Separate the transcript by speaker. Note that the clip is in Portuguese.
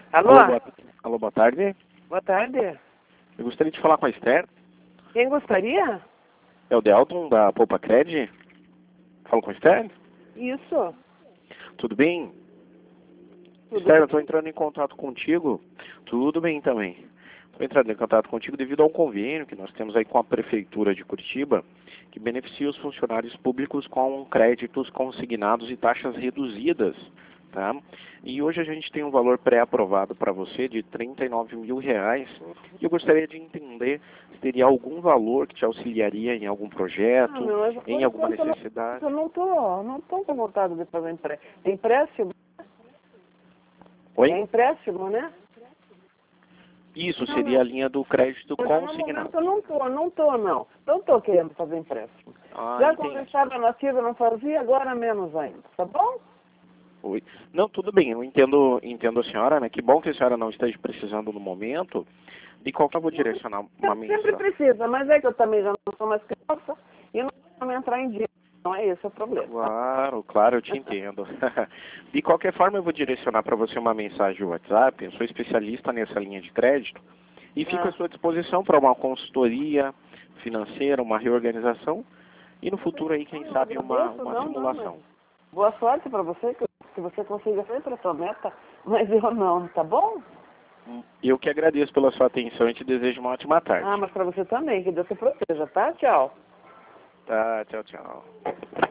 Speaker 1: Alô?
Speaker 2: Alô, boa tarde.
Speaker 1: Boa tarde.
Speaker 2: Eu gostaria de falar com a Esther.
Speaker 1: Quem gostaria?
Speaker 2: É o Delton, da Poupa Cred. Falo com a Esther?
Speaker 1: Isso.
Speaker 2: Tudo bem?
Speaker 1: Tudo
Speaker 2: Esther,
Speaker 1: bem?
Speaker 2: eu estou entrando em contato contigo. Tudo bem também. Estou entrando em contato contigo devido a um convênio que nós temos aí com a Prefeitura de Curitiba, que beneficia os funcionários públicos com créditos consignados e taxas reduzidas. Tá? E hoje a gente tem um valor pré-aprovado para você de R$39 mil. E eu gostaria de entender se teria algum valor que te auxiliaria em algum projeto, em alguma necessidade.
Speaker 1: Eu não tô com vontade de fazer empréstimo. Empréstimo?
Speaker 2: Oi?
Speaker 1: É empréstimo, né?
Speaker 2: Isso seria a linha do crédito consignado.
Speaker 1: Eu não tô querendo fazer empréstimo.
Speaker 2: Ah,
Speaker 1: Já
Speaker 2: entendi.
Speaker 1: quando eu estava nativa eu não fazia, agora menos ainda. Tá bom?
Speaker 2: Oi. Não, tudo bem, eu entendo a senhora, né? Que bom que a senhora não esteja precisando no momento. De qualquer eu vou direcionar uma
Speaker 1: Sempre
Speaker 2: mensagem.
Speaker 1: precisa, mas é que eu também já não sou mais criança e não vou entrar em dia. Não é esse o problema.
Speaker 2: Claro, eu te entendo. De qualquer forma, eu vou direcionar para você uma mensagem no WhatsApp. Eu sou especialista nessa linha de crédito e fico à sua disposição para uma consultoria financeira, uma reorganização e no futuro aí, quem sabe, uma simulação.
Speaker 1: Boa sorte para você, que você consiga sempre a sua meta, mas eu não, tá bom?
Speaker 2: Eu que agradeço pela sua atenção e te desejo uma ótima tarde.
Speaker 1: Ah, mas para você também, que Deus te proteja, tá? Tchau.
Speaker 2: Tá, tchau, tchau.